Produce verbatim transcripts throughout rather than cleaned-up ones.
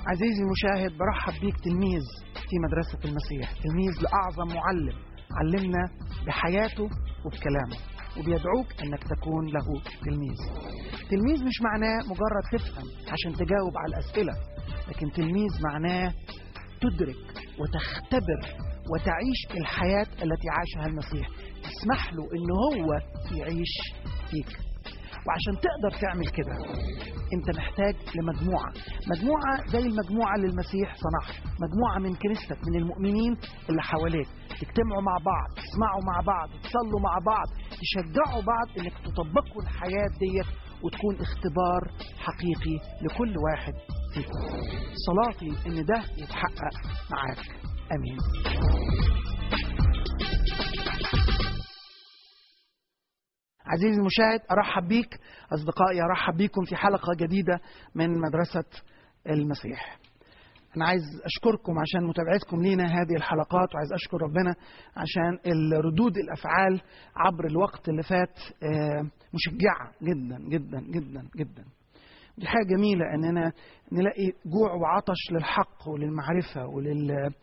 عزيزي المشاهد، برحب بيك تلميذ في مدرسة المسيح، تلميذ لأعظم معلم علمنا بحياته وبكلامه، وبيدعوك أنك تكون له تلميذ. تلميذ مش معناه مجرد تفهم عشان تجاوب على الأسئلة، لكن تلميذ معناه تدرك وتختبر وتعيش الحياة التي عاشها المسيح، تسمح له إنه هو يعيش فيك. وعشان تقدر تعمل كده انت محتاج لمجموعة مجموعة زي المجموعة اللي المسيح صنعها، مجموعة من كنيستك، من المؤمنين اللي حواليك، تجتمعوا مع بعض، تسمعوا مع بعض، تصلوا مع بعض، تشجعوا بعض انك تطبقوا الحياة ديت وتكون اختبار حقيقي لكل واحد فيكم. صلاتي ان ده يتحقق معاك. امين. عزيزي المشاهد، أرحب بيك. أصدقائي، أرحب بيكم في حلقة جديدة من مدرسة المسيح. أنا عايز أشكركم عشان متابعتكم لينا هذه الحلقات، وعايز أشكر ربنا عشان الردود الأفعال عبر الوقت اللي فات مشجعة جدا جدا جدا جدا. دي حاجة جميلة أننا نلاقي جوع وعطش للحق وللمعرفة ولل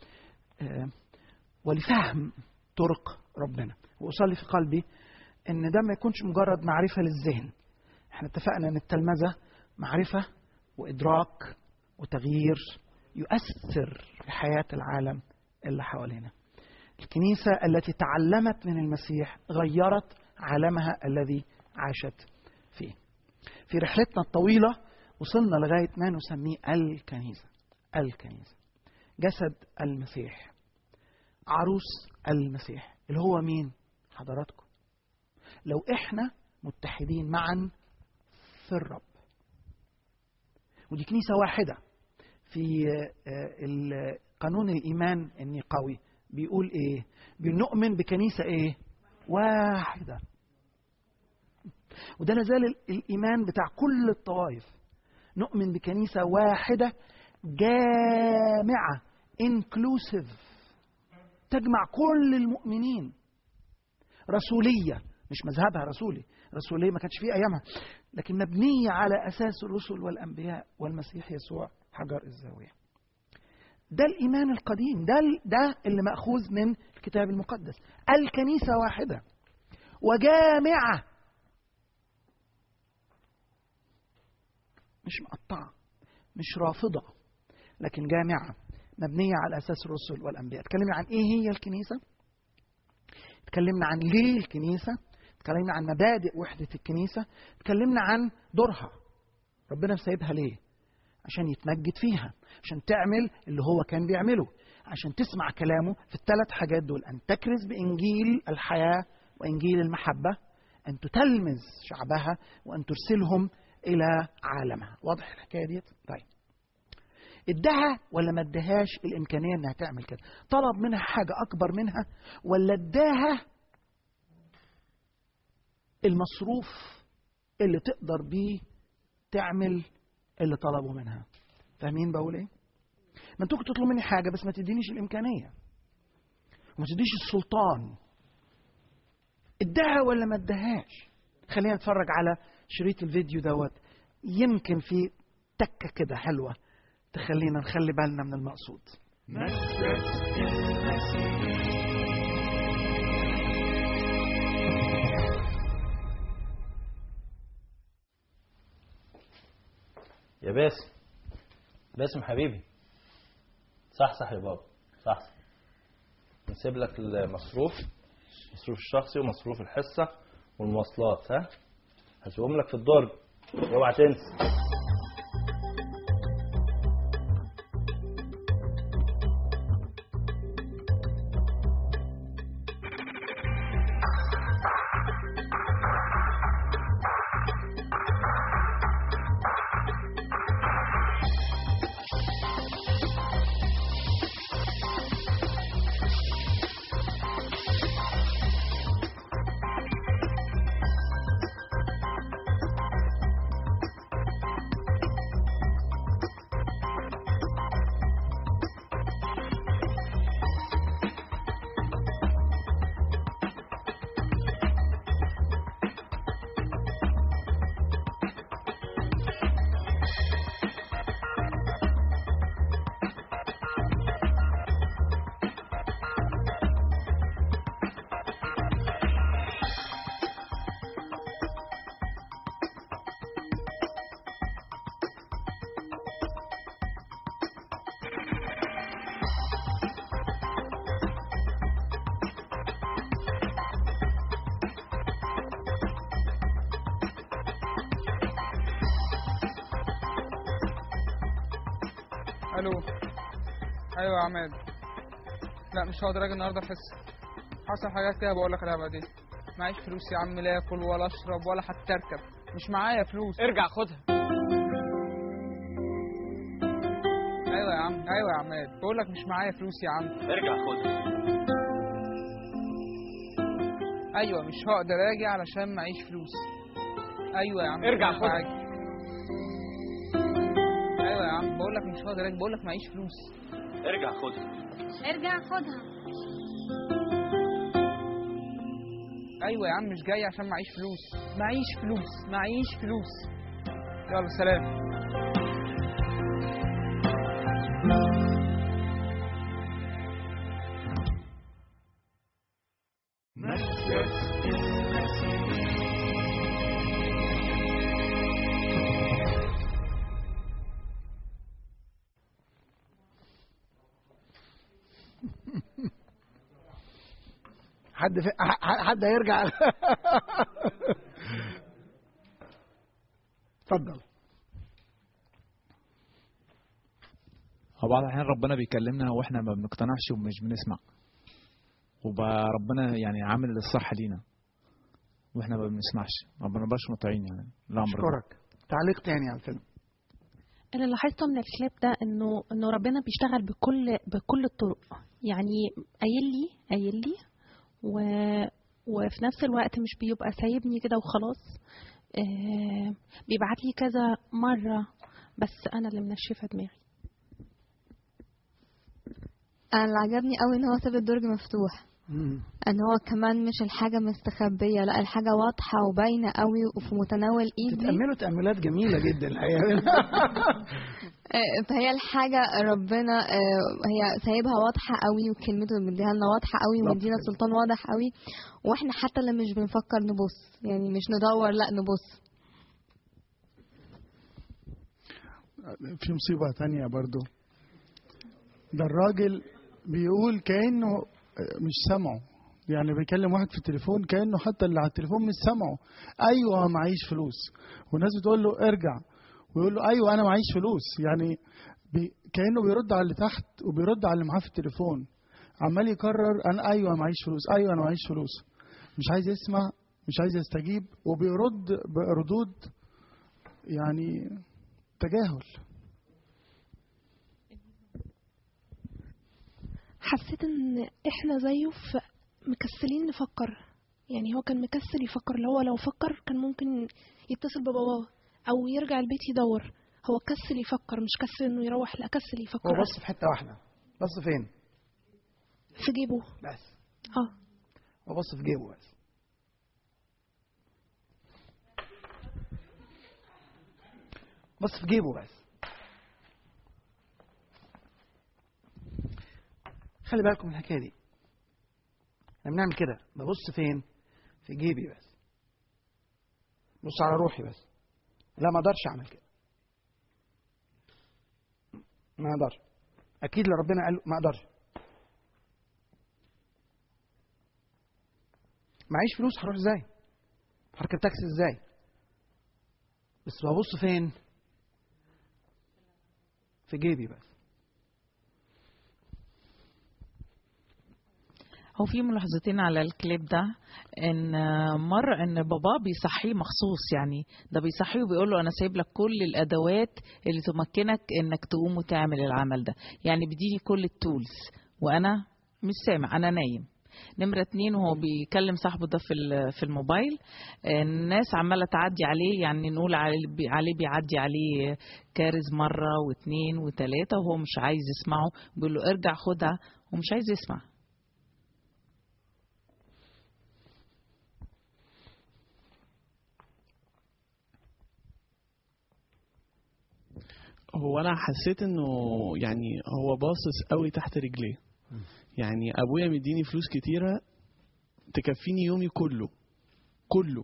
ولفهم طرق ربنا. وأصلي في قلبي ان ده ما يكونش مجرد معرفة للذهن. احنا اتفقنا ان التلمذة معرفة وادراك وتغيير يؤثر في حياة العالم اللي حوالينا. الكنيسة التي تعلمت من المسيح غيرت عالمها الذي عاشت فيه. في رحلتنا الطويلة وصلنا لغاية ما نسميه الكنيسة. الكنيسة جسد المسيح، عروس المسيح، اللي هو مين حضراتكم؟ لو احنا متحدين معا في الرب. ودي كنيسة واحدة. في قانون الإيمان النقاوي بيقول ايه؟ بنؤمن بكنيسة ايه؟ واحدة. وده لازال الإيمان بتاع كل الطوائف. نؤمن بكنيسة واحدة جامعة، inclusive، تجمع كل المؤمنين، رسولية، مش مذهبها رسولي، رسولية ما كانش فيه أيامها، لكن مبنية على أساس الرسل والأنبياء والمسيح يسوع حجر الزاوية. ده الإيمان القديم، ده ده اللي مأخوذ من الكتاب المقدس. الكنيسة واحدة وجامعة، مش مقطعة، مش رافضة، لكن جامعة مبنية على أساس الرسل والأنبياء. تكلمنا عن إيه هي الكنيسة؟ تكلمنا عن ليه الكنيسة، تكلمنا عن مبادئ وحدة الكنيسة، تكلمنا عن دورها. ربنا سايبها ليه؟ عشان يتمجد فيها، عشان تعمل اللي هو كان بيعمله، عشان تسمع كلامه في الثلاث حاجات دول: أن تكرز بإنجيل الحياة وإنجيل المحبة، أن تتلمذ شعبها، وأن ترسلهم إلى عالمها. واضح الحكاية ديت؟ طيب، ادها ولا ما ادهاش الإمكانية أنها تعمل كده؟ طلب منها حاجة أكبر منها ولا اداها المصروف اللي تقدر بيه تعمل اللي طلبوا منها؟ فاهمين بقول ايه؟ ما انتوا تطلبوا مني حاجة بس ما تدينيش الإمكانية وما تديش السلطان. ادها ولا ما ادهاش؟ خلينا نتفرج على شريط الفيديو دوت، يمكن في تكة كده حلوة تخلينا نخلي بالنا من المقصود. يا باسم، باسم حبيبي، صح صح يا بابا، صح. نسيب لك المصروف، مصروف الشخصي ومصروف الحصة والمواصلات، ها؟ هسيبهم لك في الدرج، اوعى تنسى. الو. ايوه يا عماد. لا مش هقدر اجي النهارده الحصه، حصل حاجات كده بقول لك عليها بعدين. معيش فلوس يا عم، لا اكل ولا اشرب ولا حتى اركب، مش معايا فلوس. ارجع خدها. ايوه يا عم، ايوه يا عماد، بقول لك مش معايا فلوس يا عم. ارجع خدها. ايوه مش هقدر اجي علشان معيش فلوس. ايوه يا عم ارجع خدها. ايوه يا عم بقول لك مش هقدر اجي، بقول لك معيش فلوس. ارجع خدها. ارجع خدها. ايوه يا عم مش جاي عشان معيش فلوس، معيش فلوس معيش فلوس. يلا سلام. حد في... حد هيرجع. اتفضل. هو بعض الأحيان ربنا بيكلمنا واحنا ما بنقتنعش ومش بنسمع، وبقى ربنا يعني عامل الصح لينا واحنا ما بنسمعش، ربنا مبقاش مطيعين يعني الامر. اشكرك. تعليق تاني على الفيلم. اللي لاحظته من الكليب ده انه انه ربنا بيشتغل بكل بكل الطرق، يعني قايل لي قايل لي و... وفي نفس الوقت مش بيبقى سايبني كده وخلاص. آه... بيبعت لي كذا مرة، بس انا اللي منشفة دماغي. انا اللي عجبني قوي ان هو ساب الدرج مفتوح، مم. ان هو كمان مش الحاجة مستخبية، لا الحاجة واضحة وباينة قوي وفي متناول ايدي. تتأملوا تأملات جميلة جدا الحقيقة. فهي الحاجة ربنا هي سايبها واضحة قوي، وكلمته اللي مديها لنا واضحة قوي، ومدينا سلطان واضح قوي، واحنا حتى اللي مش بنفكر نبص، يعني مش ندور، لا نبص. في مصيبة تانية برضو، ده الراجل بيقول كأنه مش سمعه، يعني بيكلم واحد في التليفون كأنه حتى اللي على التليفون مش سمعه. ايوه معيش فلوس، والناس بتقول له ارجع، ويقول له ايوه انا معيش فلوس، يعني بي كأنه بيرد على اللي تحت وبيرد على اللي معاه في التليفون، عمال يكرر انا ايوه معيش فلوس، ايوه انا معيش فلوس، مش عايز يسمع، مش عايز يستجيب، وبيرد بردود يعني تجاهل. حسيت ان احنا زيه في مكسلين نفكر، يعني هو كان مكسل يفكر، اللي هو لو فكر كان ممكن يتصل بباباه او يرجع البيت يدور، هو كسل يفكر، مش كسل انه يروح، لا كسل يفكر. هو بص في حته واحده. بص فين؟ في جيبه بس. اه هو بص في جيبه بس. بص في جيبه بس. خلي بالكم من الحكايه دي. احنا بنعمل كده، ببص فين؟ في جيبي بس. بص على روحي بس. لا ما اقدرش اعمل كده. ما اقدرش. اكيد اللي ربنا قال ما اقدرش. معيش فلوس هروح ازاي؟ هركب تاكسي ازاي؟ بس ببص فين؟ في جيبي بس. هو في ملاحظتين على الكليب ده، ان مره ان بابا بيصحيه مخصوص، يعني ده بيصحيه وبيقول له انا سايب لك كل الادوات اللي تمكنك انك تقوم وتعمل العمل ده، يعني بيديني كل التولز وانا مش سامع، انا نايم. نمرة اتنين، وهو بيكلم صاحبه ده في في الموبايل، الناس عمالة تعدي عليه، يعني نقول عليه بيعدي عليه كارز مرة واثنين وثلاثة، وهو مش عايز يسمعه، بيقول له ارجع خدها ومش عايز يسمع. هو انا حسيت انه يعني هو باصص قوي تحت رجليه، يعني ابويا مديني فلوس كتيره تكفيني يومي كله كله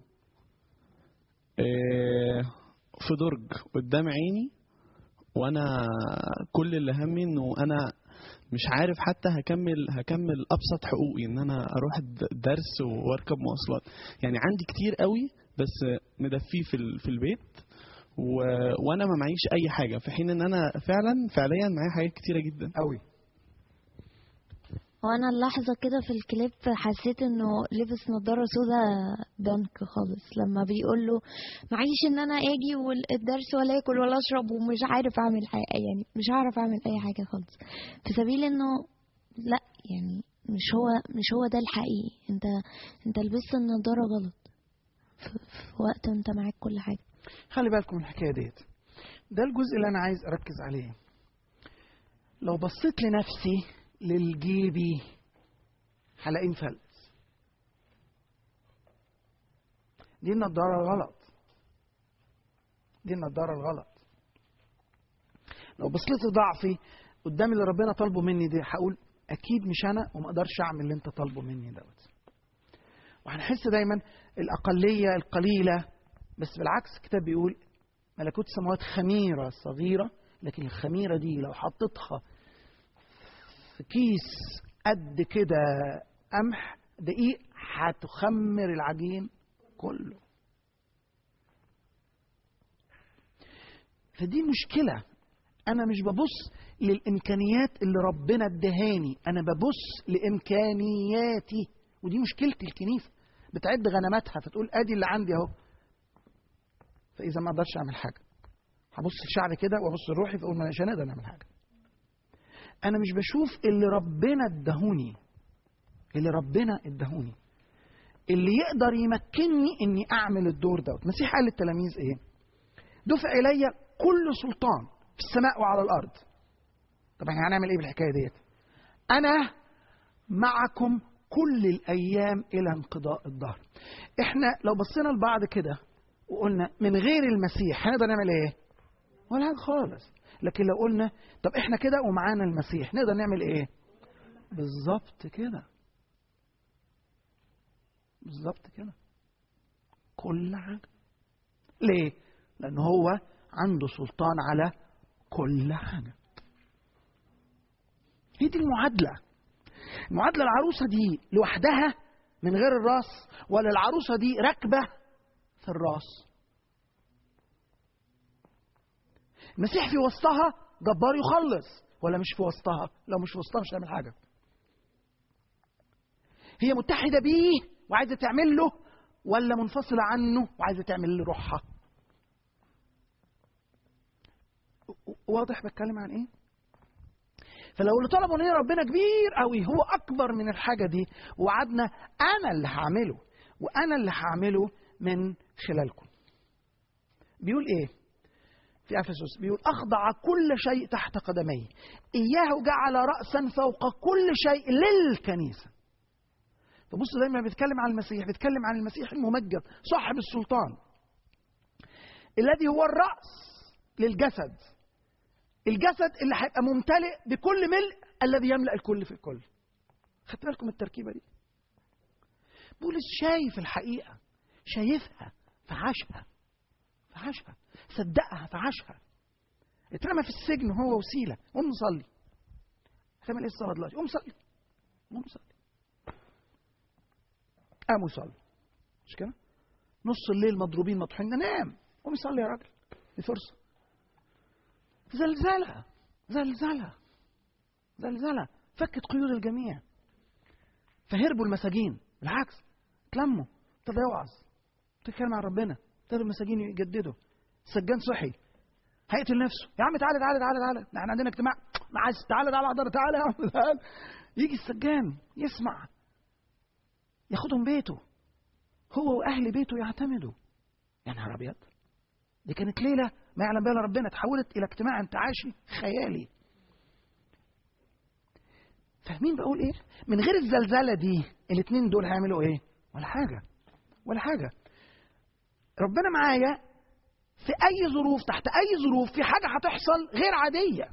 إيه في درج قدام عيني، وانا كل اللي همي انه انا مش عارف حتى هكمل هكمل ابسط حقوقي، ان انا اروح درس واركب مواصلات، يعني عندي كتير قوي بس مدفيه في في البيت، و... وانا ما معيش اي حاجه، في حين ان انا فعلا فعليا معايا حاجات كتيره جدا قوي. وانا اللحظه كده في الكليب حسيت انه لبس نظاره سودا بنك خالص لما بيقول له معيش ان انا اجي والدرس ولا اكل ولا اشرب ومش عارف اعمل حاجه، يعني مش هعرف اعمل اي حاجه خالص، في سبيل انه لا يعني مش هو مش هو ده الحقيقي. انت انت لبست النظاره غلط في, في وقت انت معاك كل حاجه. خلي بالكم من الحكايه ديت، ده الجزء اللي انا عايز اركز عليه. لو بصيت لنفسي للجيبي هلاقيه مفلس. دي النضاره الغلط، دي النضاره الغلط. لو بصيت لضعفي قدام اللي ربنا طالبه مني دي هقول اكيد مش انا وما اقدرش اعمل اللي انت طالبه مني دوت. وهنحس دايما الاقليه القليله، بس بالعكس الكتاب بيقول ملكوت السماوات خميره صغيره، لكن الخميره دي لو حطيتها في كيس قد كده قمح دقيق هتخمر العجين كله. فدي مشكلة. أنا مش ببص للإمكانيات اللي ربنا ادهاني، أنا ببص لإمكانياتي، ودي مشكلتي. الكنيسة بتعد غنماتها فتقول أدي اللي عندي أهو، فإذا ما أقدرش أعمل حاجة هبص الشعب كده وأبص لروحي فأقول ما مش هنقدر نعمل حاجة. أنا مش بشوف اللي ربنا ادهوني، اللي ربنا ادهوني اللي يقدر يمكنني إني أعمل الدور دوت. المسيح قال للتلاميذ إيه؟ دفع إلي كل سلطان في السماء وعلى الأرض. طب احنا هنعمل إيه بالحكاية ديت؟ أنا معكم كل الأيام إلى انقضاء الدهر. احنا لو بصينا لبعض كده وقلنا من غير المسيح هنقدر نعمل إيه؟ ولا حاجة خالص. لكن لو قلنا طب احنا كده ومعانا المسيح نقدر نعمل ايه؟ بالظبط كده، بالظبط كده، كل حاجة. ليه؟ لأنه هو عنده سلطان على كل حاجة. هي دي المعادلة. المعادلة العروسة دي لوحدها من غير الراس، ولا العروسة دي راكبة في الراس؟ المسيح في وسطها جبار يخلص، ولا مش في وسطها؟ لو مش في وسطها مش هتعمل حاجة. هي متحدة بيه وعايزة تعمل له، ولا منفصلة عنه وعايزة تعمل له روحها؟ واضح بتكلم عن ايه؟ فلو اللي طلبوا مني ربنا كبير قوي، هو اكبر من الحاجة دي، وعدنا انا اللي هعمله، وانا اللي هعمله من خلالكم. بيقول ايه في أفسس؟ بيقول أخضع كل شيء تحت قدميه، إياه جعل رأسا فوق كل شيء للكنيسة. فبص دايما بيتكلم عن المسيح، بيتكلم عن المسيح الممجد صاحب السلطان الذي هو الرأس للجسد، الجسد اللي هيبقى ممتلئ بكل ملء الذي يملأ الكل في الكل. خدت بالكم التركيبة دي؟ بولس شايف الحقيقة، شايفها فعاشها، فعاشها، صدقها فعاشها. اترمى في السجن هو وسيلة، قوم نصلي. هتعمل ايه الصلاة دلوقتي؟ قوم صلي، قوم صلي. قاموا يصلوا، مش كده؟ نص الليل مضروبين مطحونين، نام، قوم صلي يا راجل، دي فرصة. زلزلة زلزلة زلزلة فكت قيود الجميع، فهربوا المساجين. بالعكس اتلموا، ابتدى يوعظ، تتكلم عن ربنا، ابتدوا المساجين يجددوا. السجان صحي هيقتل نفسه، يا عم تعالى تعالى تعالى تعالى احنا عندنا اجتماع، معاذ تعالى تعالى احضر، تعالى يا عم تعالى. يجي السجان يسمع، ياخدهم بيته، هو واهل بيته يعتمدوا. يا نهار ابيض، دي كانت ليله ما يعلم بها ربنا، تحولت الى اجتماع انتعاشي خيالي. فاهمين بقول ايه؟ من غير الزلزله دي الاثنين دول هيعملوا ايه؟ ولا حاجه، ولا حاجه. ربنا معايا في اي ظروف، تحت اي ظروف، في حاجه هتحصل غير عاديه.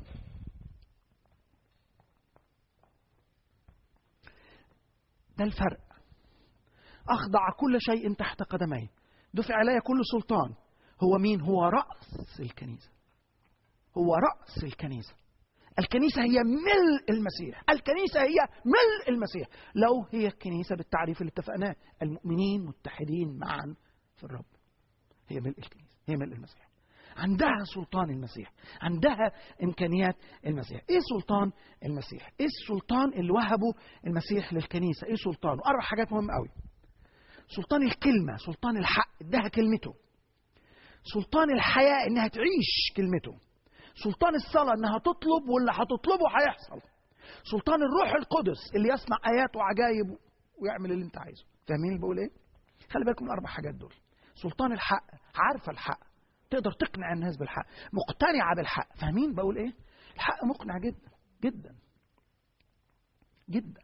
ده الفرق. اخضع كل شيء تحت قدمي، دفع علي كل سلطان. هو مين؟ هو رأس الكنيسة، هو رأس الكنيسة. الكنيسة هي ملء المسيح، الكنيسة هي ملء المسيح. لو هي الكنيسة بالتعريف اللي اتفقناه، المؤمنين متحدين معا في الرب، هي ملء الكنيسة، هي ملء المسيح. عندها سلطان المسيح، عندها إمكانيات المسيح. إيه سلطان المسيح؟ إيه السلطان اللي وهبه المسيح للكنيسة؟ إيه سلطانه؟ أربع حاجات مهمة قوي. سلطان الكلمة، سلطان الحق، ادها كلمته. سلطان الحياة، إنها تعيش كلمته. سلطان الصلاة، إنها تطلب واللي هتطلبه هيحصل. سلطان الروح القدس اللي يسمع آيات وعجائب ويعمل اللي أنت عايزه. فاهمين اللي بقول إيه؟ خلي بالكم الأربع حاجات دول. سلطان الحق، عارفة الحق، تقدر تقنع الناس بالحق، مقتنعة بالحق. فاهمين بقول إيه؟ الحق مقنع جدا جدا جدا.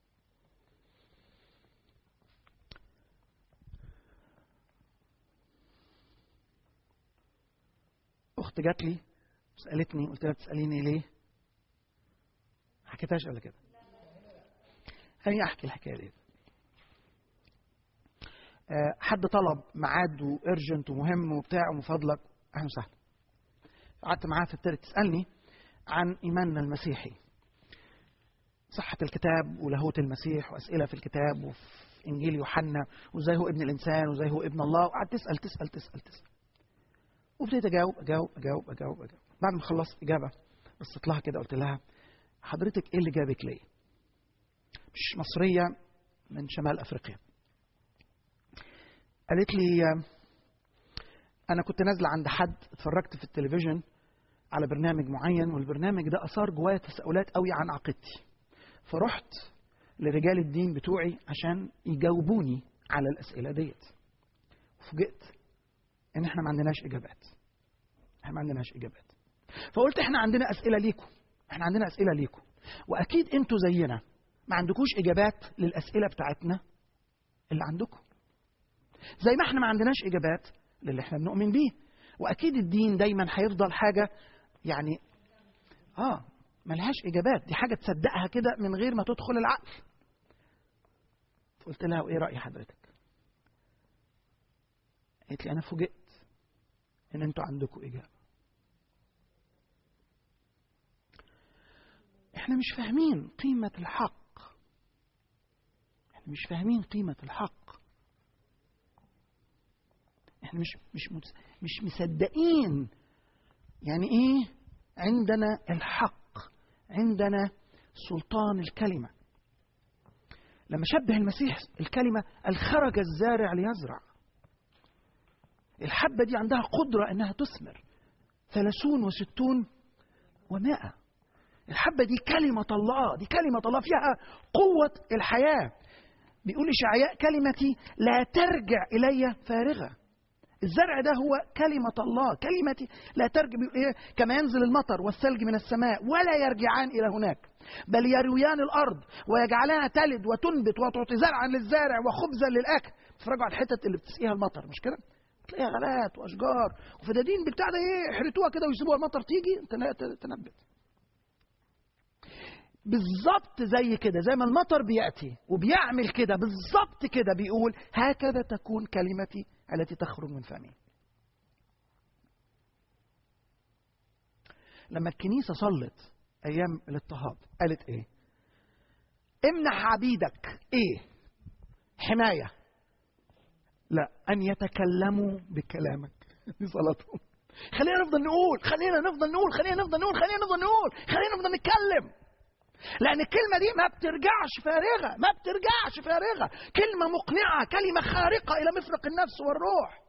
أخت جات لي سألتني، قلت لها تسأليني ليه؟ ما حكيتهاش قبل كده. خليني أحكي الحكاية دي. أه حد طلب ميعاد وإرجنت ومهم وبتاع ومن فضلك أهلا وسهلا. قعدت معاها فابتدت تسألني عن إيماننا المسيحي، صحة الكتاب ولاهوت المسيح وأسئلة في الكتاب وفي إنجيل يوحنا وإزاي هو ابن الإنسان وإزاي هو ابن الله. وقعدت تسأل تسأل تسأل تسأل وابتديت أجاوب أجاوب أجاوب أجاوب أجاوب. بعد ما خلصت إجابة بصيت لها كده قلت لها حضرتك إيه اللي جابك ليه؟ مش مصرية من شمال أفريقيا. قالت لي أنا كنت نازلة عند حد، اتفرجت في التلفزيون على برنامج معين والبرنامج ده أثار جوايا تساؤلات قوي عن عقيدتي، فرحت لرجال الدين بتوعي عشان يجاوبوني على الأسئلة ديت. وفوجئت إن إحنا ما عندناش إجابات. إحنا ما عندناش إجابات. فقلت إحنا عندنا أسئلة ليكم، إحنا عندنا أسئلة ليكم، وأكيد أنتوا زينا ما عندكوش إجابات للأسئلة بتاعتنا اللي عندكم، زي ما إحنا ما عندناش إجابات للي إحنا بنؤمن بيه. وأكيد الدين دايما هيفضل حاجة يعني آه ملهاش إجابات، دي حاجة تصدقها كده من غير ما تدخل العقل. قلت لها وإيه رأي حضرتك؟ قالت لي أنا فوجئت إن أنتوا عندكم إجابة. إحنا مش فاهمين قيمة الحق، إحنا مش فاهمين قيمة الحق، إحنا مش مش مش مصدقين يعني إيه عندنا الحق، عندنا سلطان الكلمة. لما شبه المسيح الكلمة قال خرج الزارع ليزرع. الحبة دي عندها قدرة إنها تثمر ثلاثون وستون ومائة. الحبة دي كلمة الله، دي كلمة الله فيها قوة الحياة. بيقول إشعياء كلمتي لا ترجع إلي فارغة. الزرع ده هو كلمة الله، كلمتي لا ترجع إيه؟ كما ينزل المطر والثلج من السماء ولا يرجعان إلى هناك بل يرويان الأرض ويجعلها تلد وتنبت وتعطي زرعا للزارع وخبزا للأكل. تفرجوا على الحتت اللي بتسقيها المطر مش كده؟ تلاقيها غابات وأشجار وفدادين بتاع ده إيه يحرتوها كده ويسيبوها المطر تيجي تنبت. بالظبط زي كده، زي ما المطر بيأتي وبيعمل كده بالظبط كده بيقول هكذا تكون كلمتي التي تخرج من فمي. لما الكنيسة صلت أيام الاضطهاد قالت إيه؟ امنح عبيدك إيه؟ حماية. لا، أن يتكلموا بكلامك. دي صلاتهم. خلينا نفضل نقول، خلينا نفضل نقول، خلينا نفضل نقول، خلينا نفضل نقول، خلينا نفضل نتكلم. لأن الكلمة دي ما بترجعش فارغة، ما بترجعش فارغة، كلمة مقنعة، كلمة خارقة إلى مفرق النفس والروح.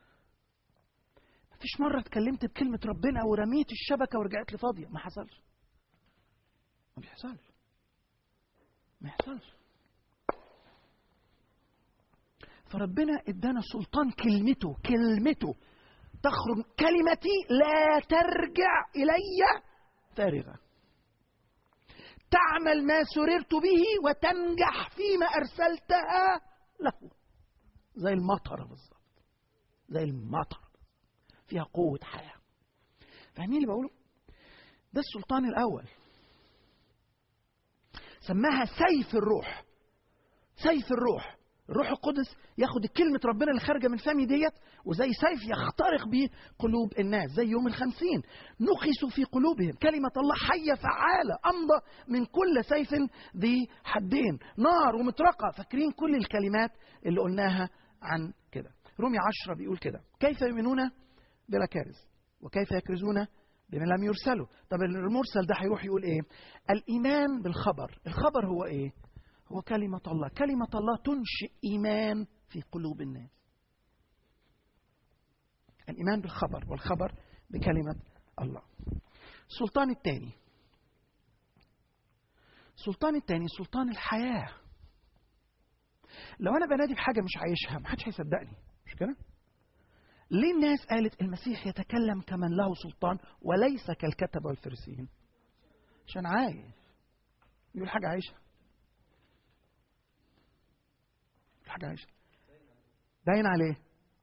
مفيش مرة اتكلمت بكلمة ربنا ورميت الشبكة ورجعت لي فاضية، ما حصلش. ما بيحصلش. ما يحصلش. فربنا ادانا سلطان كلمته، كلمته تخرج كلمتي لا ترجع إلي فارغة. تعمل ما سررت به وتنجح فيما أرسلتها له. زي المطر بالظبط، زي المطر فيها قوة حياة. فاهمين اللي بقوله؟ ده السلطان الأول، سماها سيف الروح. سيف الروح، الروح القدس ياخد كلمة ربنا اللي خارجة من فمي ديت وزي سيف يخترق بيه قلوب الناس. زي يوم الخمسين نخسوا في قلوبهم كلمة الله حية فعالة أمضى من كل سيف ذي حدين، نار ومطرقة. فاكرين كل الكلمات اللي قلناها عن كده. رومية عشرة بيقول كده كيف يؤمنون بلا كارث وكيف يكرزون بما لم يرسلوا. طب المرسل ده هيروح يقول ايه؟ الايمان بالخبر. الخبر هو ايه؟ هو كلمة الله. كلمة الله تنشئ ايمان في قلوب الناس. الايمان بالخبر، والخبر بكلمة الله. السلطان الثاني، السلطان الثاني سلطان الحياة. لو انا بنادي بحاجة مش عايشها محدش هيصدقني، مش كده؟ ليه الناس قالت المسيح يتكلم كمن له سلطان وليس كالكتبة والفريسيين؟ عشان عايش، يقول حاجة عايشة، حاجة عايشة باين عليه،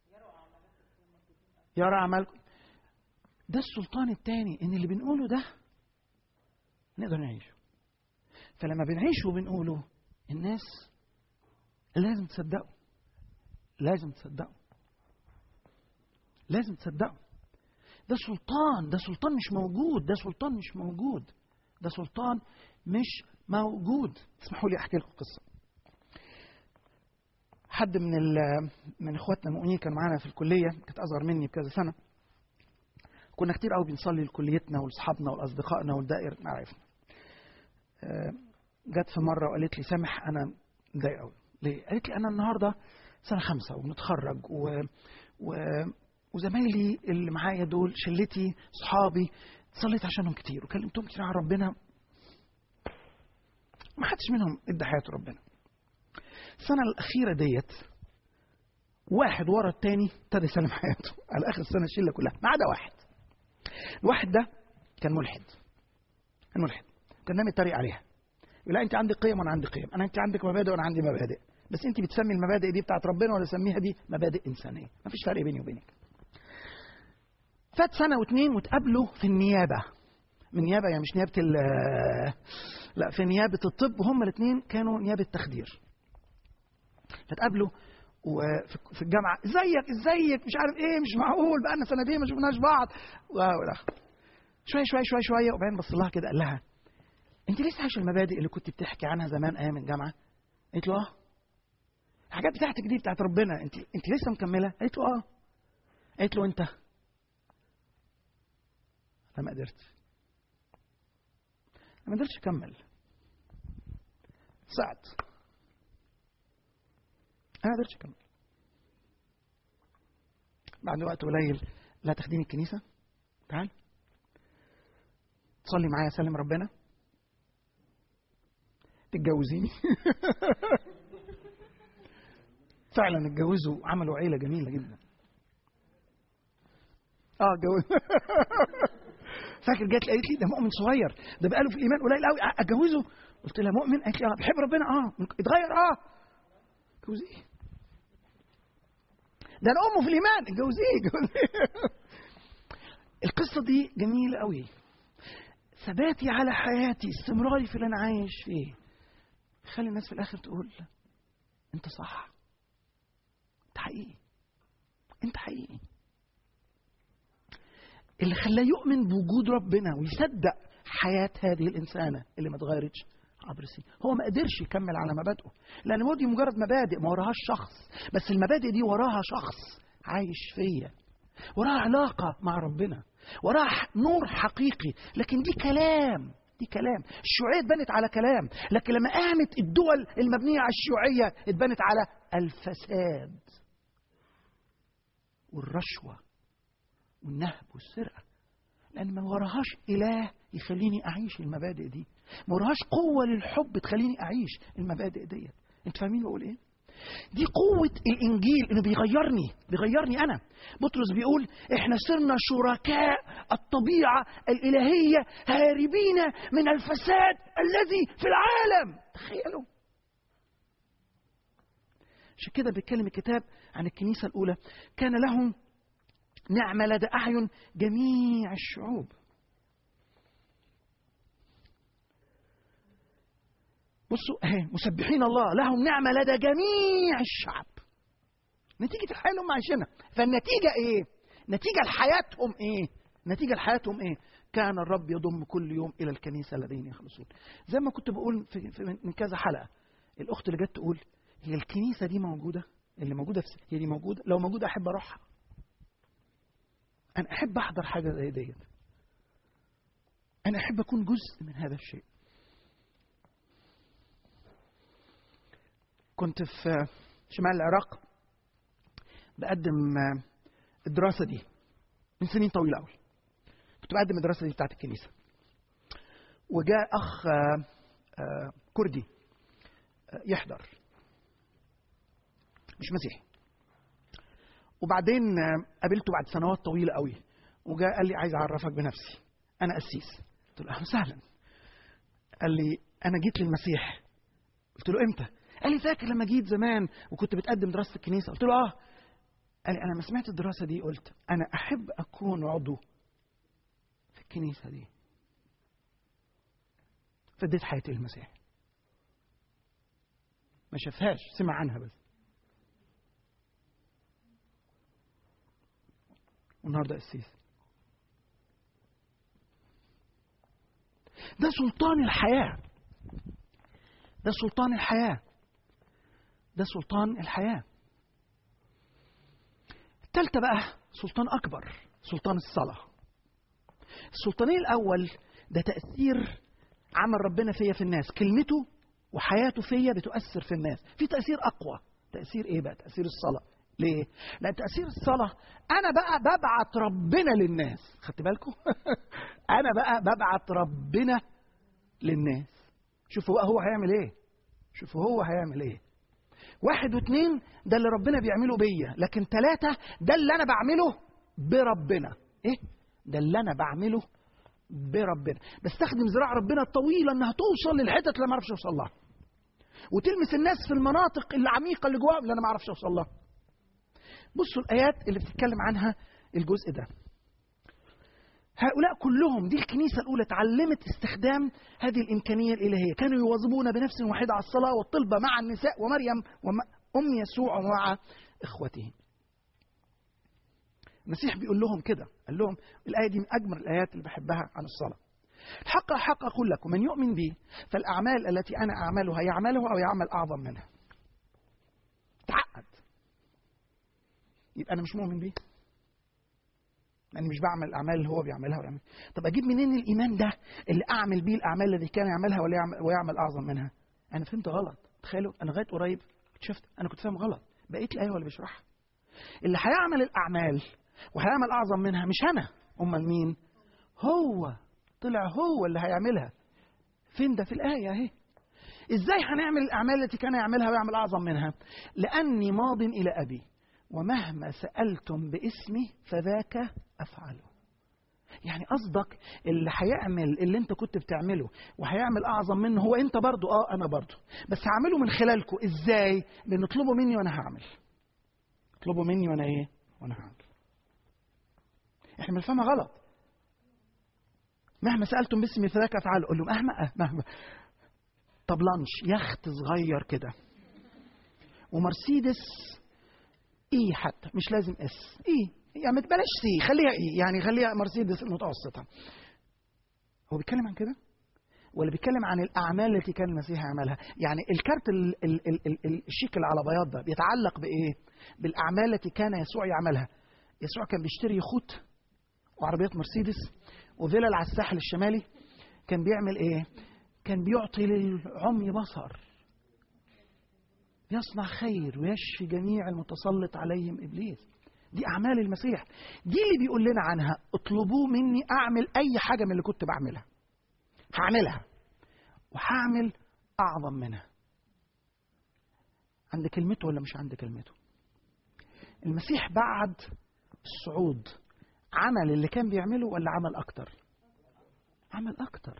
يرى أعمالكم. ده السلطان الثاني، ان اللي بنقوله ده نقدر نعيشه. فلما بنعيشه وبنقوله الناس لازم تصدقوا، لازم تصدقوا، لازم تصدقوا. ده سلطان، ده سلطان مش موجود، ده سلطان مش موجود، ده سلطان مش موجود. اسمحوا لي احكي لكم قصه. حد من من اخواتنا المؤمنين كانوا معانا في الكليه، كانت اصغر مني بكذا سنه. كنا كتير قوي بنصلي لكليتنا ولاصحابنا ولاصدقائنا والدائره معارفنا. جت في مره وقالت لي سامح انا مضايقه قوي. ليه؟ قالت لي انا النهارده سنه خمسه وبنتخرج و, و... وزمايلي اللي معايا دول شلتي صحابي صليت عشانهم كتير وكلمتهم كتير عن ربنا، ما حدش منهم ادى حياته ربنا. السنه الاخيره ديت واحد ورا الثاني ابتدى يسلم حياته على اخر السنه الشله كلها ما عدا واحد. الواحد ده كان ملحد، كان ملحد، كان ناوي يتريق عليها، يقول لا انت عندك قيم وانا عندي قيم، انا انت عندك مبادئ وانا عندي مبادئ، بس انت بتسمي المبادئ دي بتاعت ربنا ولا سميها دي مبادئ انسانيه، ما فيش فرق بيني وبينك. فات سنه واثنين وتقابلوا في النيابه، من نيابه يعني مش نيابه ال لا في نيابه الطب، وهم الاثنين كانوا نيابه تخدير. فتقابلوا وفي الجامعه ازيك ازيك مش عارف ايه، مش معقول بقى لنا سنتين ما شفناش بعض. شويه شويه شويه شويه وبعدين بص لها كده قال لها انت لسه عايشه المبادئ اللي كنت بتحكي عنها زمان ايام الجامعه؟ قالت له اه. الحاجات بتاعتك دي بتاعت ربنا انت انت لسه مكمله؟ قالت له اه. قالت له انت؟ انا ما قدرتش، انا ما قدرتش اكمل، صعد، انا ما قدرتش اكمل. بعد وقت قليل لا تخديني الكنيسه، تعال تصلي معايا سلم ربنا، تتجوزيني. فعلا اتجوزوا وعملوا عيله جميله جدا. اه اتجوز. فاكر جات قالت لي ده مؤمن صغير، ده بقاله في الايمان قليل قوي، اتجوزه؟ قلت لها مؤمن؟ قالت لي اه. بيحب ربنا؟ اه. اتغير؟ اه. اتجوزيه، ده انا امه في الايمان، اتجوزيه اتجوزيه. القصه دي جميله قوي. ثباتي على حياتي، استمراري في اللي انا عايش فيه، خلي الناس في الاخر تقول انت صح، انت حقيقي، انت حقيقي. اللي خلاه يؤمن بوجود ربنا ويصدق حياة هذه الإنسانة اللي ما اتغيرتش عبر السنين، هو ما قدرش يكمل على مبادئه، لأن هو دي مجرد مبادئ ما وراهاش شخص، بس المبادئ دي وراها شخص عايش فيا، وراها علاقة مع ربنا، وراها نور حقيقي. لكن دي كلام، دي كلام. الشيوعية اتبنت على كلام، لكن لما قامت الدول المبنية على الشيوعية اتبنت على الفساد والرشوة والنهب والسرقة، لأن ما وراهاش إله يخليني أعيش المبادئ دي، ما وراهاش قوة للحب تخليني أعيش المبادئ دي. أنت فاهمين بقول إيه؟ دي قوة الإنجيل، إنه بيغيرني، بيغيرني أنا. بطرس بيقول إحنا صرنا شركاء الطبيعة الإلهية هاربين من الفساد الذي في العالم. تخيلوا. عشان كده بيتكلم الكتاب عن الكنيسة الأولى، كان لهم نعمة لدى أعين جميع الشعوب. بصوا اهي، مسبحين الله لهم نعمة لدى جميع الشعب. نتيجة الحياة اللي هم عايشينها. فالنتيجة ايه؟ نتيجة لحياتهم ايه؟ نتيجة لحياتهم ايه؟ كان الرب يضم كل يوم إلى الكنيسة الذين يخلصون. زي ما كنت بقول في في من كذا حلقة، الأخت اللي جت تقول هي الكنيسة دي موجودة؟ اللي موجودة في هي دي موجودة؟ لو موجودة أحب أروحها. أنا أحب أحضر حاجة زي ديت. أنا أحب أكون جزء من هذا الشيء. كنت في شمال العراق بقدم الدراسة دي من سنين طويلة أوي. كنت بقدم الدراسة دي بتاعت الكنيسة، وجاء أخ كردي يحضر، مش مسيحي، وبعدين قابلته بعد سنوات طويلة قوي، وجاء قال لي عايز أعرفك بنفسي، أنا قسيس. قلت له أهلا وسهلا. قال لي أنا جيت للمسيح. قلت له إمتى؟ قال لي فاكر لما جيت زمان وكنت بتقدم دراسة الكنيسة؟ قلت له آه. قال لي أنا ما سمعت الدراسة دي قلت أنا أحب أكون عضو في الكنيسة دي. فديت حياتي للمسيح. ما شافهاش، سمع عنها بس. والنهارده قسيس. ده سلطان الحياة. ده سلطان الحياة. ده سلطان الحياة. الثالثة بقى سلطان أكبر، سلطان الصلاة. السلطانين الأول ده تأثير عمل ربنا فيا في الناس، كلمته وحياته فيا بتؤثر في الناس. في تأثير أقوى. تأثير إيه بقى؟ تأثير الصلاة. ليه؟ لأن تأثير الصلاة أنا بقى ببعت ربنا للناس. خدت بالكم؟ أنا بقى ببعت ربنا للناس. شوفوا بقى هو هيعمل إيه. شوفوا هو هيعمل إيه. واحد واثنين ده اللي ربنا بيعمله بيا، لكن ثلاثة ده اللي أنا بعمله بربنا. إيه؟ ده اللي أنا بعمله بربنا. بستخدم ذراع ربنا الطويلة إنها توصل للحتت اللي ما أعرفش أوصل لها، وتلمس الناس في المناطق العميقة اللي جواها اللي أنا ما أعرفش أوصل لها. بصوا الآيات اللي بتتكلم عنها الجزء ده. هؤلاء كلهم، دي الكنيسة الأولى تعلمت استخدام هذه الإمكانية الإلهية. كانوا يواظبون بنفس واحدة على الصلاة والطلبة مع النساء ومريم وأم يسوع ومع إخوته. المسيح بيقول لهم كده، قال لهم الآية دي من أجمل الآيات اللي بحبها عن الصلاة. الحق الحق أقول لكم من يؤمن بي فالأعمال التي أنا أعملها يعملها أو يعمل أعظم منها. تعقد. يبقى أنا مش مؤمن بيه، أنا مش بعمل الأعمال اللي هو بيعملها ويعمل. طب أجيب منين الإيمان ده اللي أعمل بيه الأعمال التي كان يعملها ولا يعمل ويعمل أعظم منها؟ أنا فهمت غلط. تخيلوا أنا لغاية قريب اكتشفت أنا كنت فاهم غلط. بقيت الآية ولا بيشرحها. اللي هيعمل الأعمال وهيعمل أعظم منها مش أنا، أمال مين؟ هو. طلع هو اللي هيعملها. فين ده في الآية أهي. إزاي هنعمل الأعمال التي كان يعملها ويعمل أعظم منها؟ لأني ماض إلى أبي ومهما سألتم باسمي فذاك أفعله. يعني قصدك اللي هيعمل اللي انت كنت بتعمله وهيعمل أعظم منه هو انت برضو. اه انا برضو، بس هعمله من خلالكم. ازاي؟ لأن اطلبوا مني وانا هعمل. اطلبوا مني وانا ايه؟ وانا هعمل. احنا بنفهمها غلط. مهما سألتم باسمي فذاك أفعله. قول لهم مهما مهما. طب لانش يخت صغير كده ومرسيدس ايه، حتى مش لازم اس، ايه يعني، بلاش سي، خليها ايه يعني، خليها مرسيدس المتوسطه. هو بيتكلم عن كده ولا بيتكلم عن الاعمال التي كان المسيح يعملها؟ يعني الكارت ال ال ال ال الشيك اللي على بياض ده بيتعلق بايه؟ بالاعمال التي كان يسوع يعملها. يسوع كان بيشتري يخوت وعربيات مرسيدس وفيلل على الساحل الشمالي. كان بيعمل ايه؟ كان بيعطي للعمي بصر، يصنع خير ويشفي جميع المتسلط عليهم إبليس. دي أعمال المسيح. دي اللي بيقول لنا عنها اطلبوا مني أعمل أي حاجة من اللي كنت بعملها، هعملها وهعمل أعظم منها. عند كلمته ولا مش عند كلمته؟ المسيح بعد الصعود عمل اللي كان بيعمله ولا عمل أكتر؟ عمل أكتر.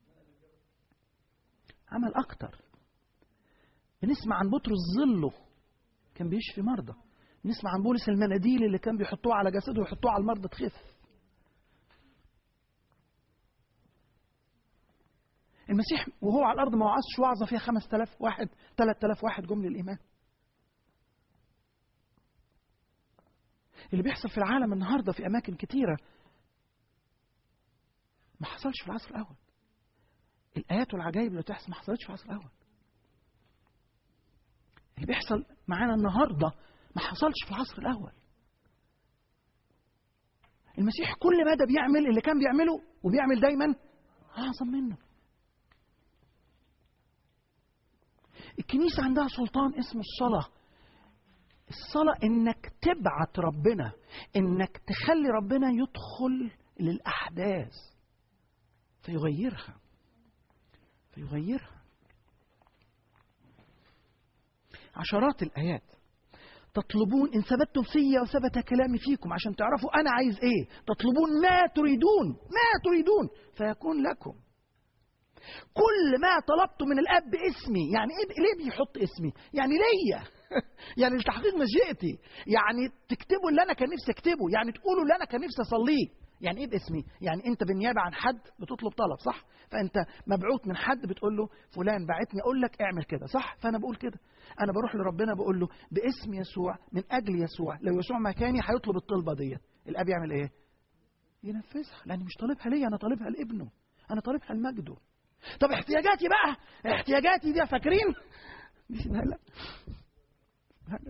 عمل أكتر. بنسمع عن بطرس ظله كان بيشفي مرضى. بنسمع عن بولس المناديل اللي كان بيحطوه على جسده ويحطوه على المرضى تخف. المسيح وهو على الأرض ما وعظش وعظة فيها خمس تلاف واحد ثلاث تلاف واحد جم للإيمان. اللي بيحصل في العالم النهاردة في أماكن كتيرة ما حصلش في العصر الأول. الآيات والعجائب اللي تحصل ما حصلتش في العصر الأول. اللي بيحصل معانا النهاردة ما حصلش في العصر الأول. المسيح كل مدى بيعمل اللي كان بيعمله وبيعمل دايما أعظم منه. الكنيسة عندها سلطان اسمه الصلاة. الصلاة إنك تبعت ربنا، إنك تخلي ربنا يدخل للأحداث فيغيرها فيغيرها. عشرات الآيات تطلبون إن ثبتتم في وثبت كلامي فيكم، عشان تعرفوا أنا عايز إيه. تطلبون ما تريدون ما تريدون فيكون لكم. كل ما طلبته من الاب باسمي. يعني ايه ليه بيحط اسمي؟ يعني ليا يعني لتحقيق مشيئتي، يعني تكتبوا اللي انا كان نفسي اكتبه، يعني تقولوا اللي انا كان نفسي اصليه. يعني ايه باسمي؟ يعني انت بالنيابه عن حد بتطلب طلب، صح؟ فانت مبعوث من حد بتقول له فلان بعتني اقول لك اعمل كده، صح؟ فانا بقول كده. انا بروح لربنا بقول له باسم يسوع من اجل يسوع، لو يسوع مكاني هيطلب الطلبه ديت، الاب يعمل ايه؟ ينفذها، لاني مش طالبها ليا، انا طالبها لابنه، انا طالبها لمجده. طب احتياجاتي بقى، احتياجاتي دي فاكرين؟ لا لا لا.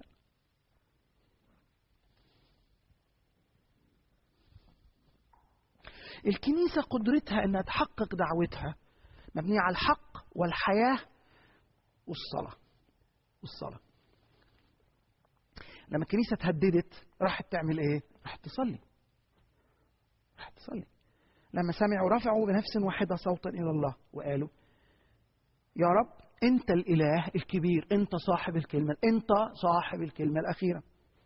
الكنيسة قدرتها انها تحقق دعوتها مبنية على الحق والحياة والصلاة والصلاة. لما الكنيسة تهددت راحت تعمل ايه؟ راحت تصلي راحت تصلي لما سمعوا رفعوا بنفس واحدة صوتا إلى الله وقالوا يا رب أنت الإله الكبير، أنت صاحب الكلمة، أنت صاحب الكلمة الأخيرة.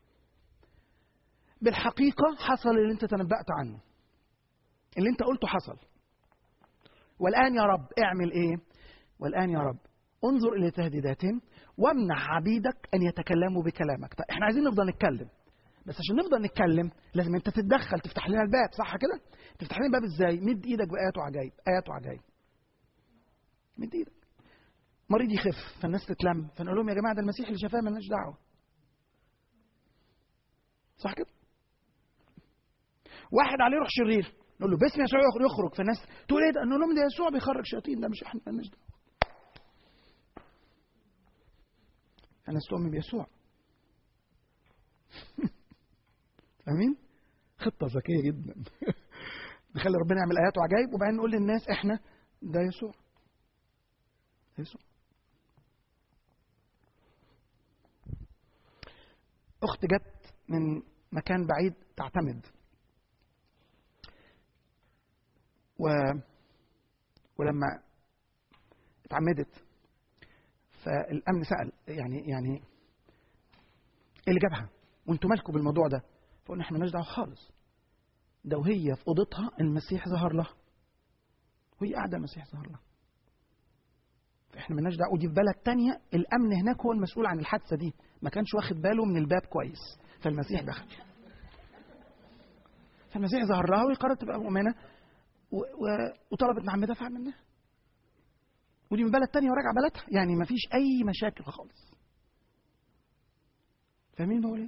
بالحقيقة حصل اللي أنت تنبأت عنه، اللي أنت قلته حصل. والآن يا رب اعمل إيه؟ والآن يا رب انظر إلى تهديداتهم وامنع عبيدك أن يتكلموا بكلامك. طيب احنا عايزين نفضل نتكلم، بس عشان نفضل نتكلم لازم انت تتدخل، تفتح لنا الباب، صح كده؟ تفتح لنا الباب ازاي؟ مد ايدك بآيات وعجائب، آيات وعجائب. مد ايدك. مريض يخف فالناس تتلم، فنقول لهم يا جماعه ده المسيح اللي شفاه مالناش دعوه. صح كده؟ واحد عليه روح شرير نقول له باسم يسوع يخرج، فالناس تقول ايه ده؟ نقول لهم ده يسوع بيخرج شياطين، ده مش احنا مالناش دعوه. الناس تؤمن بيسوع. امين. خطه ذكيه جدا. نخلي ربنا يعمل ايات وعجائب وبعدين نقول للناس احنا ده يسوع يسوع. اخت جت من مكان بعيد تعتمد و... ولما اتعمدت فالامن سال يعني يعني ايه اللي جابها وانتوا مالكم بالموضوع ده؟ فقلنا احنا مالناش دعوه خالص. ده وهي في اوضتها المسيح ظهر لها، وهي قاعده المسيح ظهر لها. فاحنا مالناش دعوه. ودي في بلد تانية الامن هناك هو المسؤول عن الحادثه دي، ما كانش واخد باله من الباب كويس، فالمسيح دخل. فالمسيح ظهر لها وهي قررت تبقى مؤمنه و... و... وطلبت نعمتها فعملناها. ودي من بلد تانية وراجعه بلدها، يعني ما فيش اي مشاكل خالص. فاهمين بقول ايه؟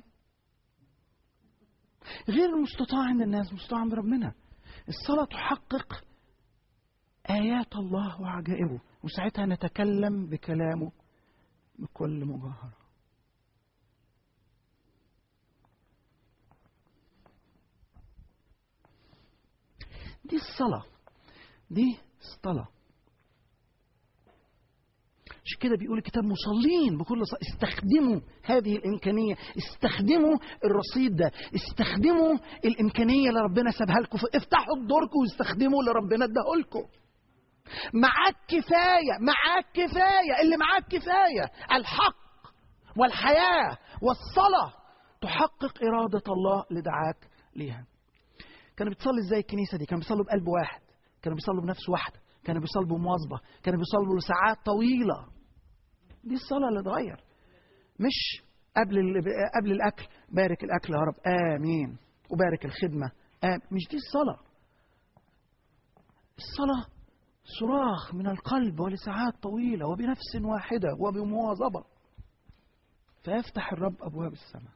غير المستطاع عند الناس مستطاع عند ربنا. الصلاة تحقق آيات الله وعجائبه، وساعتها نتكلم بكلامه بكل مجاهرة. دي الصلاة، دي الصلاة. عشان كده بيقول الكتاب مصلين بكل صلاة. استخدموا هذه الإمكانية، استخدموا الرصيد ده، استخدموا الإمكانية اللي ربنا سابها لكم، افتحوا الدرج واستخدموا اللي ربنا اداه لكم. معاك كفاية، معاك كفاية، اللي معاك كفاية. الحق والحياة والصلاة تحقق إرادة الله اللي دعاك ليها. كانوا بتصلي ازاي الكنيسة دي؟ كانوا بيصلوا بقلب واحد، كانوا بيصلوا بنفس واحدة، كانوا بيصلوا بمواظبة، كانوا بيصلوا لساعات طويلة. دي الصلاة اللي اتغير. مش قبل قبل الأكل بارك الأكل يا رب آمين وبارك الخدمة آمين. مش دي الصلاة. الصلاة صراخ من القلب ولساعات طويلة وبنفس واحدة وبمواظبة، فيفتح الرب أبواب السماء.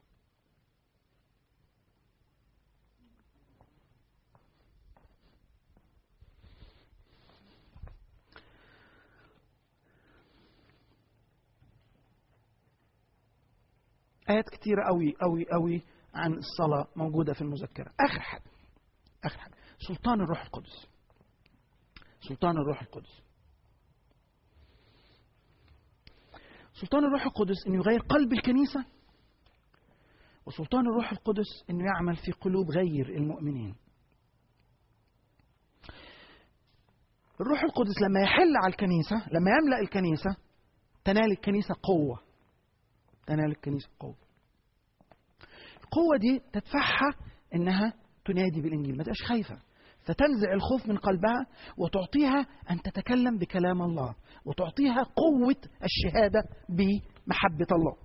آيات كتيرة قوي قوي قوي عن الصلاة موجودة في المذكرة. آخر حاجة سلطان الروح القدس. سلطان الروح القدس سلطان الروح القدس انه يغير قلب الكنيسة، وسلطان الروح القدس انه يعمل في قلوب غير المؤمنين. الروح القدس لما يحل على الكنيسة، لما يملأ الكنيسة، تنال الكنيسة قوة. تنال الكنيسة قوة. القوة دي تدفعها انها تنادي بالانجيل، ما تبقاش خايفة، فتنزع الخوف من قلبها وتعطيها ان تتكلم بكلام الله، وتعطيها قوة الشهادة بمحبة الله.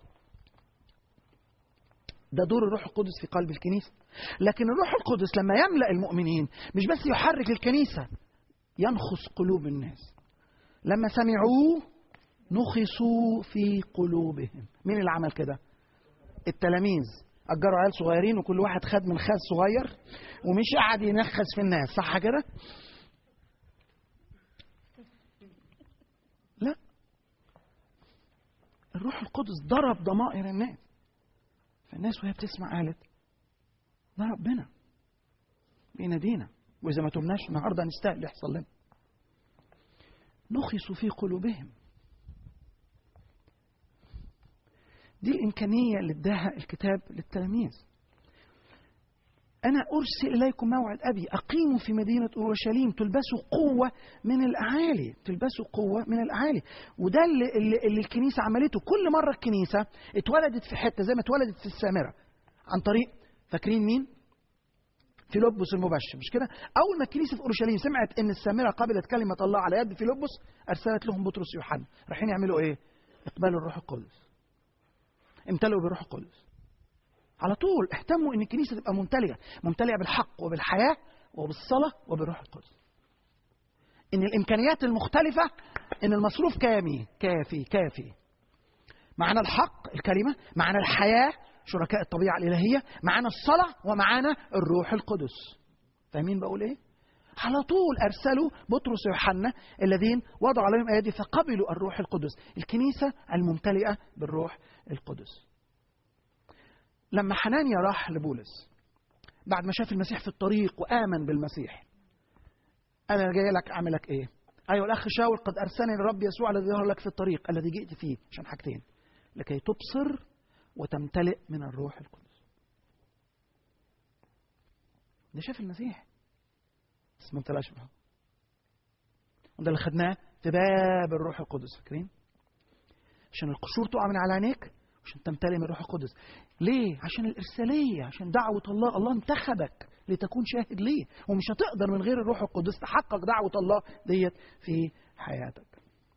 ده دور الروح القدس في قلب الكنيسة. لكن الروح القدس لما يملأ المؤمنين مش بس يحرك الكنيسة، ينخس قلوب الناس. لما سمعوه نخسوا في قلوبهم. مين اللي عمل كده؟ التلاميذ. أجروا عيال صغيرين وكل واحد خد من خاز صغير ومش قاعد ينخس في الناس، صح كده؟ لا، الروح القدس ضرب ضمائر الناس. فالناس وهي بتسمع قالت ده ربنا بينادينا، وإذا ما تبناش النهارده نستاهل يحصل لنا. نخسوا في قلوبهم. دي الإمكانية اللي اداها الكتاب للتلاميذ. أنا أرسل إليكم موعد أبي، أقيموا في مدينة أورشليم، تلبسوا قوة من الأعالي، تلبسوا قوة من الأعالي. وده اللي, اللي, اللي الكنيسة عملته. كل مرة الكنيسة اتولدت في حتة، زي ما اتولدت في السامرة عن طريق، فاكرين مين؟ فيلبس المبشر، مش كده؟ أول ما الكنيسة في أورشليم سمعت إن السامرة قبلت كلمة الله على يد فيلبس، أرسلت لهم بطرس ويوحنا، رايحين يعملوا إيه؟ إقبال الروح القدس. امتلئوا بالروح القدس. على طول اهتموا ان الكنيسه تبقى ممتلئه، ممتلئه بالحق وبالحياه وبالصلاه وبالروح القدس. ان الامكانيات المختلفه، ان المصروف كامي كافي كافي. معنا الحق الكلمه، معنا الحياه شركاء الطبيعه الالهيه، معنا الصلاه، ومعنا الروح القدس. فاهمين بقول ايه؟ على طول ارسلوا بطرس ويوحنا الذين وضعوا عليهم ايادي فقبلوا الروح القدس. الكنيسه الممتلئه بالروح القدس. لما حنانيا راح لبولس بعد ما شاف المسيح في الطريق وآمن بالمسيح، أنا جاي لك أعمل لك إيه؟ أيها الأخ شاول، قد أرسلني الرب يسوع الذي ظهر لك في الطريق الذي جئت فيه، عشان حاجتين: لكي تبصر وتمتلئ من الروح القدس. ده شاف المسيح بس ما امتلأش بالروح. وده اللي خدناه في باب الروح القدس، فاكرين؟ عشان القشور تقع من على عينيك، عشان تمتلئ من الروح القدس. ليه؟ عشان الإرسالية، عشان دعوة الله. الله انتخبك لتكون شاهد ليه، ومش هتقدر من غير الروح القدس تحقق دعوة الله ديت في حياتك.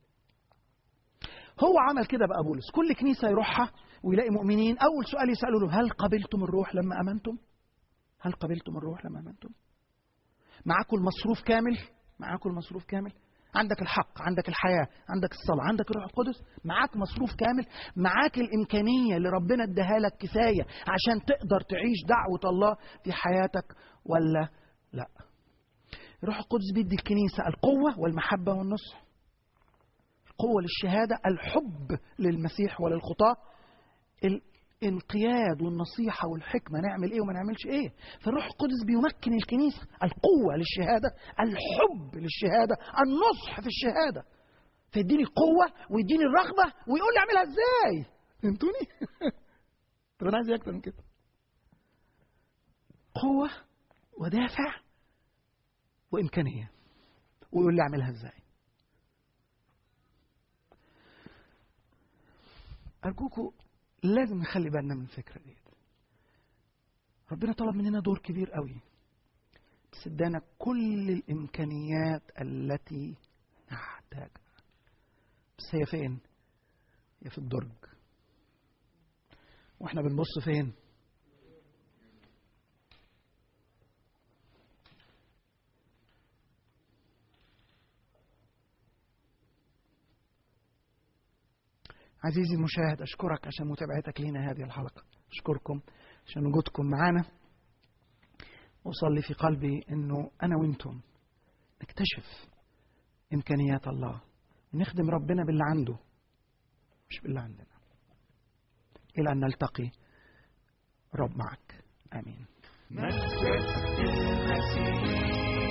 هو عمل كده بقى بولس. كل كنيسة يروحها ويلاقي مؤمنين، أول سؤال يسألوا له: هل قبلتم الروح لما أمنتم؟ هل قبلتم الروح لما أمنتم؟ معاكم المصروف كامل؟ معاكم المصروف كامل؟ عندك الحق، عندك الحياة، عندك الصلاة، عندك الروح القدس، معاك مصروف كامل، معاك الإمكانية اللي ربنا اداها لك كفاية عشان تقدر تعيش دعوة الله في حياتك ولا لا؟ الروح القدس بيدي الكنيسة القوة والمحبة والنصح. القوة للشهادة، الحب للمسيح وللخطاة، الانقياد والنصيحة والحكمة، نعمل ايه وما نعملش ايه. فالروح القدس بيمكن الكنيسة القوة للشهادة، الحب للشهادة، النصح في الشهادة. فيديني قوة ويديني الرغبة ويقول لي اعملها ازاي. فهمتوني؟ طب انا عايز اكتر من كده. قوة ودافع وامكانية، ويقول لي اعملها ازاي. ارجوكوا لازم نخلي بالنا من الفكرة دي. ربنا طلب مننا دور كبير قوي، بس ادانا كل الإمكانيات التي نحتاجها. بس هي فين؟ هي في الدرج. واحنا بنبص فين؟ عزيزي المشاهد، أشكرك عشان متابعتك لنا هذه الحلقة. أشكركم عشان وجودكم معنا. أصلي في قلبي أنه أنا وإنتم نكتشف إمكانيات الله ونخدم ربنا باللي عنده مش باللي عندنا. إلى أن نلتقي، رب معك. آمين.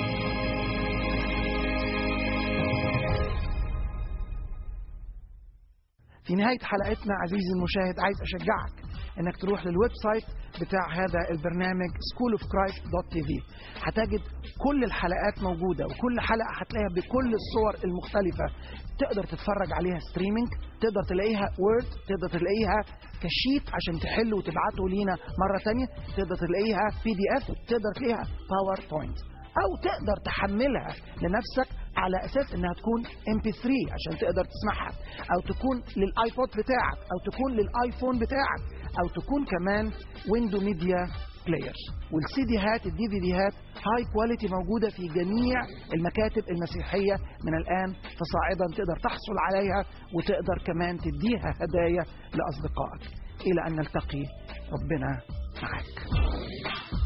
في نهاية حلقتنا عزيزي المشاهد عايز أشجعك انك تروح للويب سايت بتاع هذا البرنامج سكول اوف كرايست دوت تي في. هتجد كل الحلقات موجودة، وكل حلقة هتلاقيها بكل الصور المختلفة. تقدر تتفرج عليها ستريمينج، تقدر تلاقيها وورد، تقدر تلاقيها كشيت عشان تحله وتبعته لينا مرة تانية، تقدر تلاقيها بي دي اف، تقدر تلاقيها باوربوينت، او تقدر تحملها لنفسك على اساس انها تكون ام بي ثري عشان تقدر تسمعها، او تكون للايبود بتاعك، او تكون للايفون بتاعك، او تكون كمان ويندو ميديا بلاير. والسي ديهات الدي في ديهات هاي كواليتي موجوده في جميع المكاتب المسيحيه من الان فصاعدا، تقدر تحصل عليها وتقدر كمان تديها هدايا لاصدقائك. الى ان نلتقي، ربنا معك.